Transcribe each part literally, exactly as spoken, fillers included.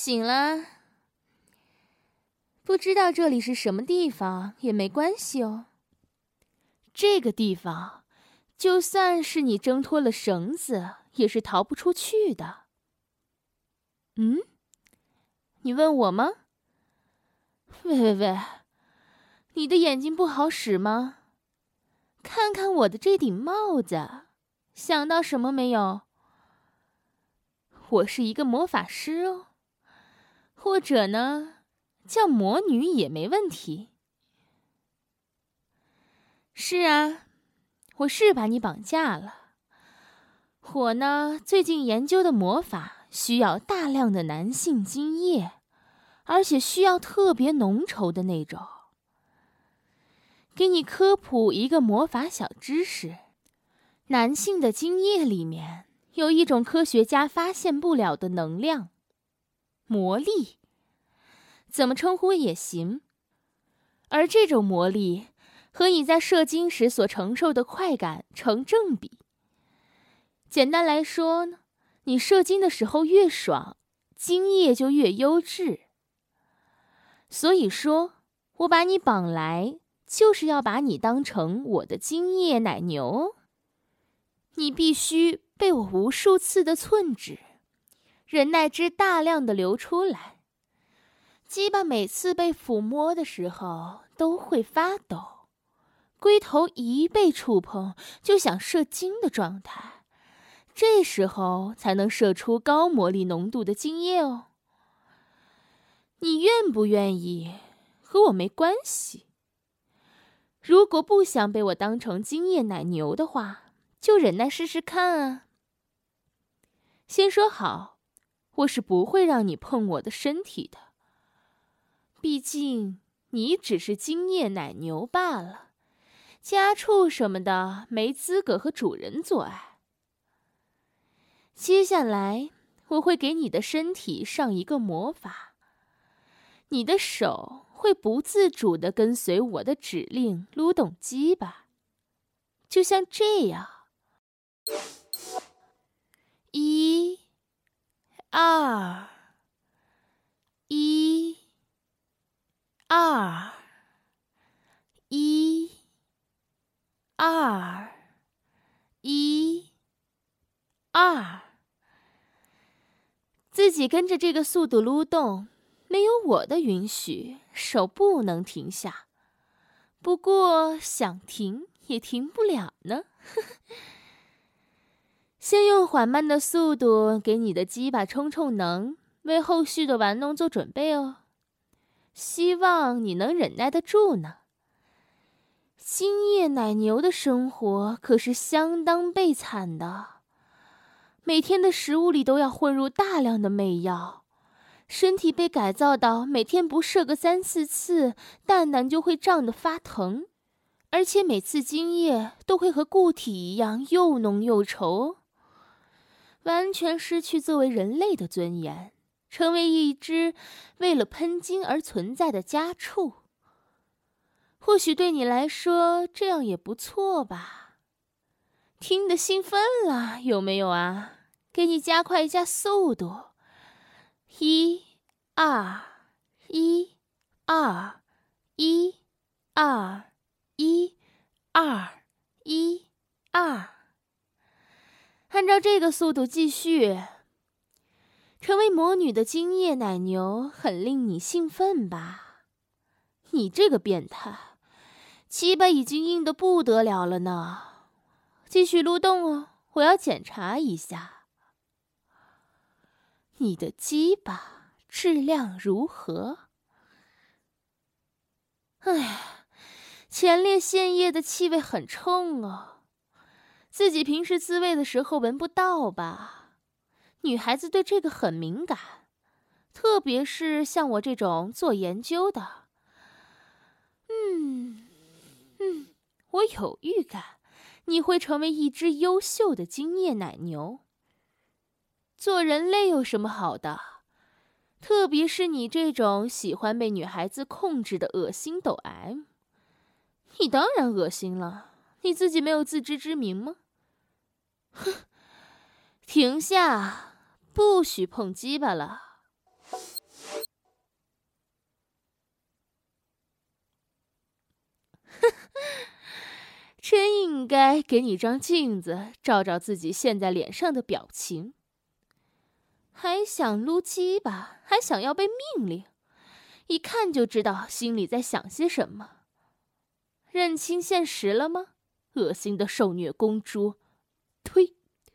醒了。不知道这里是什么地方也没关系哦。这个地方，就算是你挣脱了绳子，也是逃不出去的。嗯？你问我吗？喂喂喂，你的眼睛不好使吗？看看我的这顶帽子，想到什么没有？我是一个魔法师哦，或者呢，叫魔女也没问题。是啊，我是把你绑架了。我呢，最近研究的魔法需要大量的男性精液，而且需要特别浓稠的那种。给你科普一个魔法小知识，男性的精液里面有一种科学家发现不了的能量，魔力，怎么称呼也行。而这种魔力和你在射精时所承受的快感成正比。简单来说呢，你射精的时候越爽，精液就越优质。所以说，我把你绑来，就是要把你当成我的精液奶牛。你必须被我无数次的寸指，忍耐汁大量的流出来。鸡巴每次被抚摸的时候都会发抖，龟头一被触碰就想射精的状态，这时候才能射出高魔力浓度的精液哦。你愿不愿意和我没关系，如果不想被我当成精液奶牛的话，就忍耐试试看啊。先说好，我是不会让你碰我的身体的，毕竟你只是精液奶牛罢了，家畜什么的没资格和主人做爱。接下来我会给你的身体上一个魔法，你的手会不自主地跟随我的指令撸动鸡巴，就像这样。一、二、一、二、一、二、一、二，自己跟着这个速度撸动，没有我的允许，手不能停下。不过想停也停不了呢。先用缓慢的速度给你的鸡巴充充能，为后续的玩弄做准备哦。希望你能忍耐得住呢。精液奶牛的生活可是相当悲惨的，每天的食物里都要混入大量的媚药，身体被改造到每天不射个三四次，蛋蛋就会胀得发疼，而且每次精液都会和固体一样又浓又稠，完全失去作为人类的尊严，成为一只为了喷精而存在的家畜。或许对你来说这样也不错吧。听得兴奋了，有没有啊？给你加快一下速度。一、二、一、二、一、二、一、二、一、二。按照这个速度继续。成为魔女的精液奶牛很令你兴奋吧？你这个变态，鸡巴已经硬得不得了了呢。继续撸动哦，我要检查一下。你的鸡巴质量如何？哎，前列腺液的气味很冲哦，自己平时自慰的时候闻不到吧？女孩子对这个很敏感，特别是像我这种做研究的。嗯嗯，我有预感，你会成为一只优秀的精液奶牛。做人类有什么好的？特别是你这种喜欢被女孩子控制的恶心抖 M。你当然恶心了，你自己没有自知之明吗？哼，停下，不许碰鸡巴了。 真应该给你张镜子，照照自己现在脸上的表情。还想撸鸡巴，还想要被命令，一看就知道心里在想些什么。认清现实了吗？恶心的受虐公猪！呸！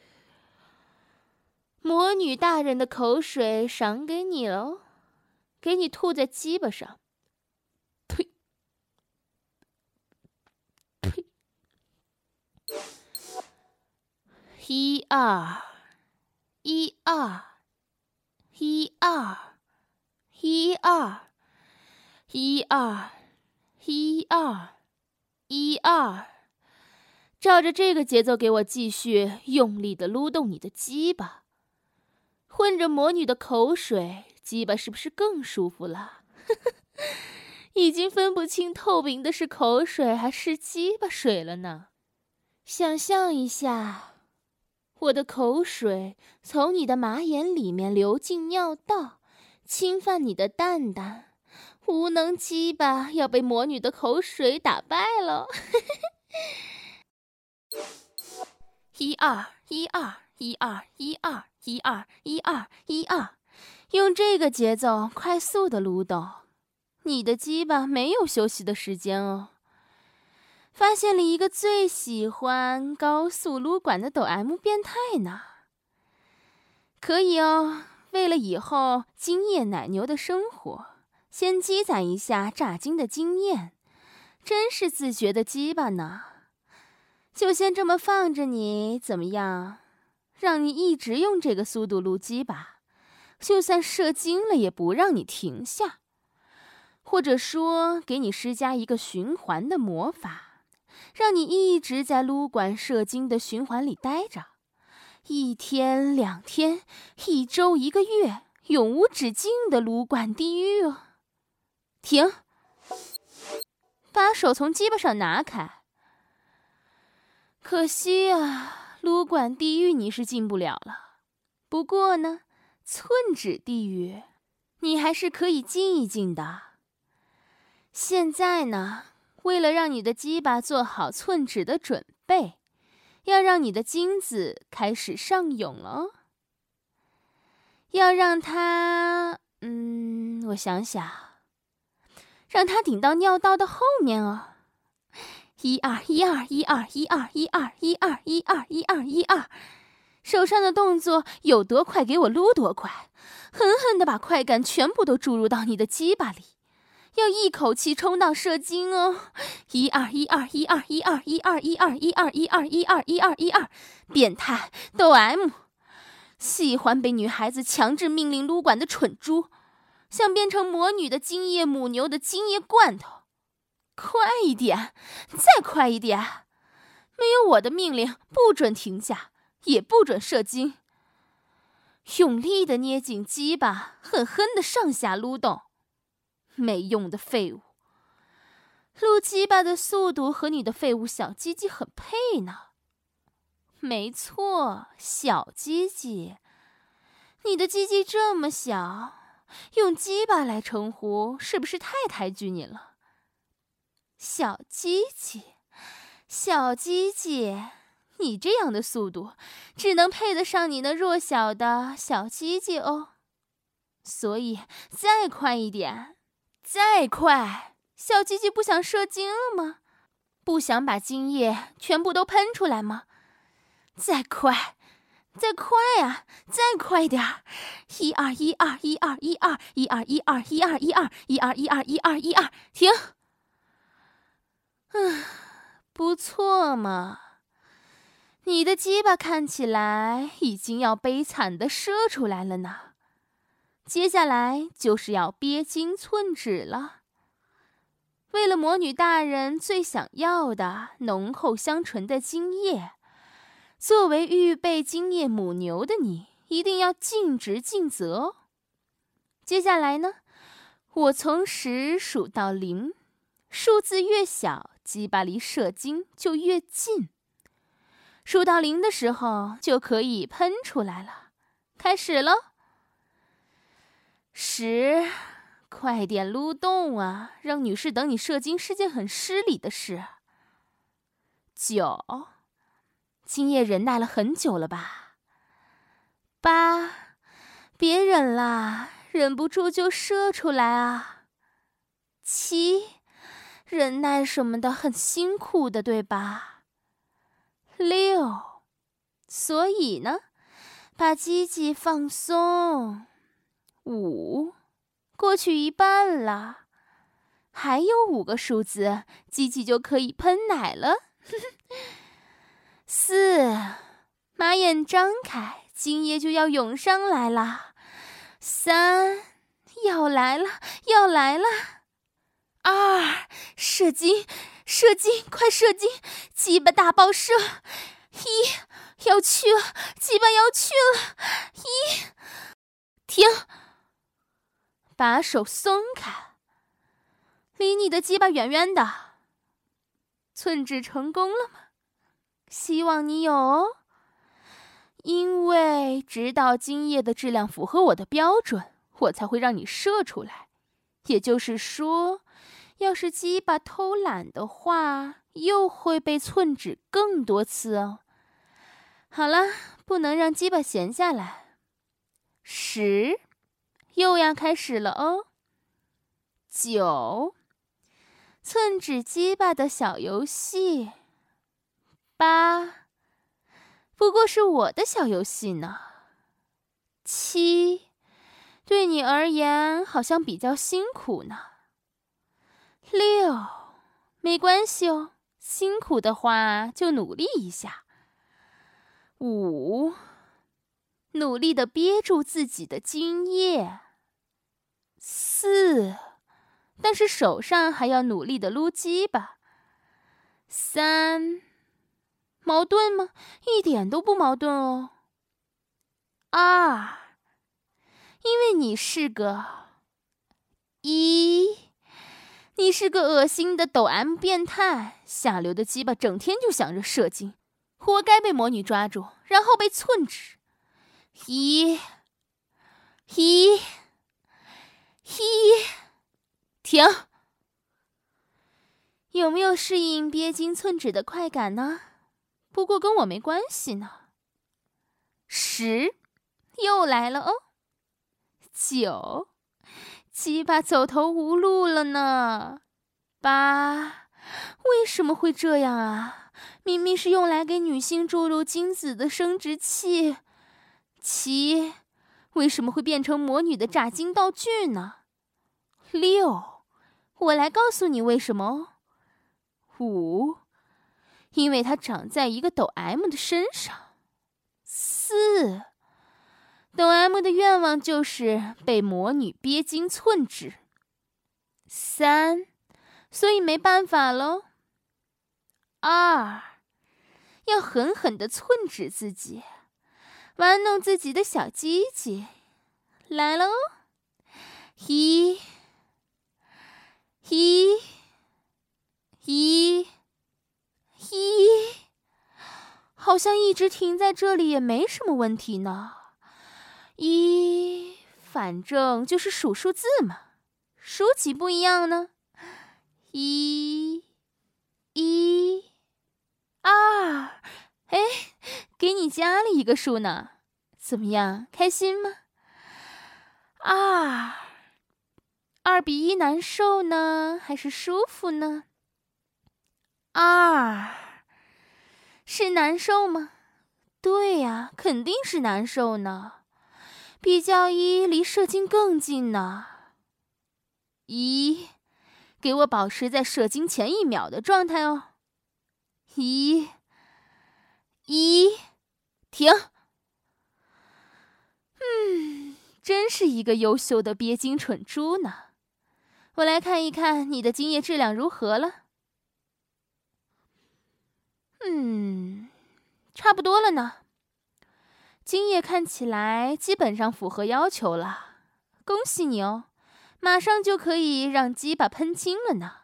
魔女大人的口水赏给你喽，给你吐在鸡巴上。呸！呸！一二，一二，一二，一二，一二，一二，一二，照着这个节奏给我继续用力的撸动你的鸡巴，混着魔女的口水，鸡巴是不是更舒服了？已经分不清透明的是口水还是鸡巴水了呢。想象一下，我的口水从你的马眼里面流进尿道，侵犯你的蛋蛋，无能鸡巴要被魔女的口水打败了。一二一二一二一二一二一二一二，用这个节奏快速的撸动，你的鸡巴没有休息的时间哦。发现了一个最喜欢高速撸管的抖 M 变态呢。可以哦，为了以后精液奶牛的生活，先积攒一下炸精的经验，真是自觉的鸡巴呢。就先这么放着你，怎么样？让你一直用这个速度撸鸡巴，就算射精了也不让你停下。或者说，给你施加一个循环的魔法，让你一直在撸管射精的循环里待着，一天、两天、一周、一个月，永无止境的撸管地狱哦！停！把手从鸡巴上拿开。可惜啊，撸管地狱你是进不了了。不过呢，寸指地狱，你还是可以进一进的。现在呢，为了让你的鸡巴做好寸指的准备，要让你的精子开始上涌了。要让它，嗯，我想想，让它顶到尿道的后面哦。一二一二一二一二一二一二一二一二一二，手上的动作有多快，给我撸多快，狠狠地把快感全部都注入到你的鸡巴里。要一口气冲到射精哦！一二一二一二一二一二一二一二一二一二一二一二，变态抖 M， 喜欢被女孩子强制命令撸管的蠢猪，想变成魔女的精液母牛的精液罐头，快一点，再快一点！没有我的命令，不准停下，也不准射精。用力的捏紧鸡巴，狠狠的上下撸动。没用的废物，撸鸡巴的速度和你的废物小鸡鸡很配呢。没错，小鸡鸡。你的鸡鸡这么小，用鸡巴来称呼，是不是太抬举你了？小鸡鸡，小鸡鸡，你这样的速度，只能配得上你那弱小的小鸡鸡哦。所以，再快一点。再快！小鸡鸡不想射精了吗？不想把精液全部都喷出来吗？再快，再快啊！再快点儿！一二一二一二一二一二一二一二一二一二一二一二一二，停！嗯，不错嘛。你的鸡巴看起来已经要悲惨的射出来了呢。接下来就是要憋精寸指了。为了魔女大人最想要的浓厚香醇的精液，作为预备精液母牛的你，一定要尽职尽责哦。接下来呢，我从十数到零，数字越小，鸡巴离射精就越近。数到零的时候，就可以喷出来了。开始喽！十、 快点撸动啊！让女士等你射精是件很失礼的事。九，今夜忍耐了很久了吧？八，别忍啦，忍不住就射出来啊。七，忍耐什么的很辛苦的，对吧？六，所以呢，把鸡鸡放松。五，过去一半了，还有五个数字，鸡鸡就可以喷奶了。四，马眼张开，精液就要涌上来了。三，要来了，要来了。二，射精，射精，快射精，鸡巴大爆射。一，要去了，鸡巴要去了。一，停，把手松开，离你的鸡巴远远的。寸指成功了吗？希望你有哦。因为直到精液的质量符合我的标准，我才会让你射出来。也就是说，要是鸡巴偷懒的话，又会被寸指更多次哦。好了，不能让鸡巴闲下来。十，又要开始了哦。九，寸指鸡巴的小游戏。八，不过是我的小游戏呢。七，对你而言好像比较辛苦呢。六，没关系哦，辛苦的话就努力一下。五，努力的憋住自己的精液。四，但是手上还要努力的撸鸡巴。三，矛盾吗？一点都不矛盾哦。二，因为你是个一，你是个恶心的抖 M 变态，下流的鸡巴整天就想着射精，活该被魔女抓住，然后被寸指。一，一，一，停！有没有适应憋精寸指的快感呢？不过跟我没关系呢。十，又来了哦。九，鸡巴走投无路了呢。八，为什么会这样啊？明明是用来给女性注入精子的生殖器。七，为什么会变成魔女的炸精道具呢？六，我来告诉你为什么哦。五，因为它长在一个抖 M 的身上。四，抖 M 的愿望就是被魔女憋精寸指。三，所以没办法喽。二，要狠狠地寸指自己，玩弄自己的小鸡鸡。来了哦。一，一，一，一，好像一直停在这里也没什么问题呢。一，反正就是数数字嘛，数几不一样呢？一，一，二，哎，给你加了一个数呢，怎么样，开心吗？二，二比一难受呢，还是舒服呢？二，是难受吗？对呀，肯定是难受呢。比较一离射精更近呢。一，给我保持在射精前一秒的状态哦。一，一，停。嗯，真是一个优秀的憋精蠢猪呢。我来看一看你的精液质量如何了。嗯，差不多了呢。精液看起来基本上符合要求了，恭喜你哦，马上就可以让鸡巴喷精了呢。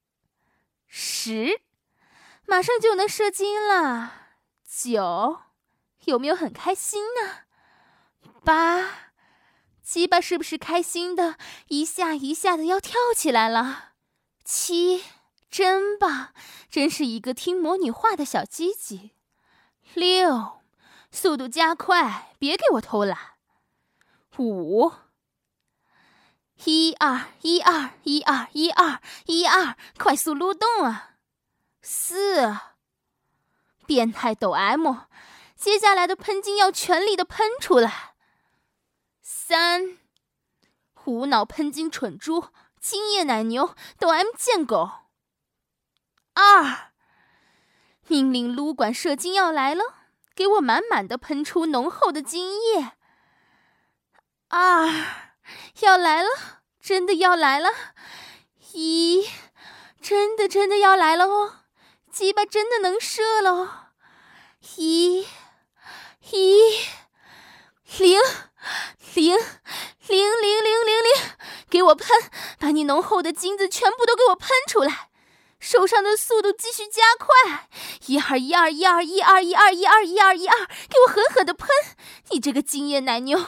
十，马上就能射精了。九，有没有很开心呢？八， 鸡巴是不是开心的一下一下的要跳起来了？七，真棒，真是一个听魔女话的小鸡鸡。六，速度加快，别给我偷懒。五，一二一二一二一二一二，快速撸动啊！四，变态抖 M， 接下来的喷精要全力的喷出来。三，无脑喷精蠢猪，精液奶牛，抖 M 贱狗。二，命令撸管射精要来了，给我满满的喷出浓厚的精液。二，要来了，真的要来了。一，真的真的要来了哦，鸡巴真的能射了哦。一，一，零，零，零零零零零，给我喷，把你浓厚的精子全部都给我喷出来。手上的速度继续加快，一二一二一二一二一二一二一二一二，给我狠狠的喷！你这个精液奶牛！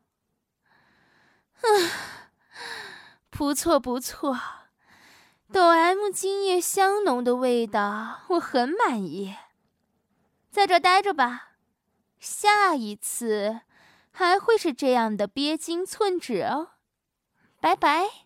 嗯，不错不错，抖 M 精液香浓的味道，我很满意。在这待着吧，下一次还会是这样的憋精寸指哦。拜拜。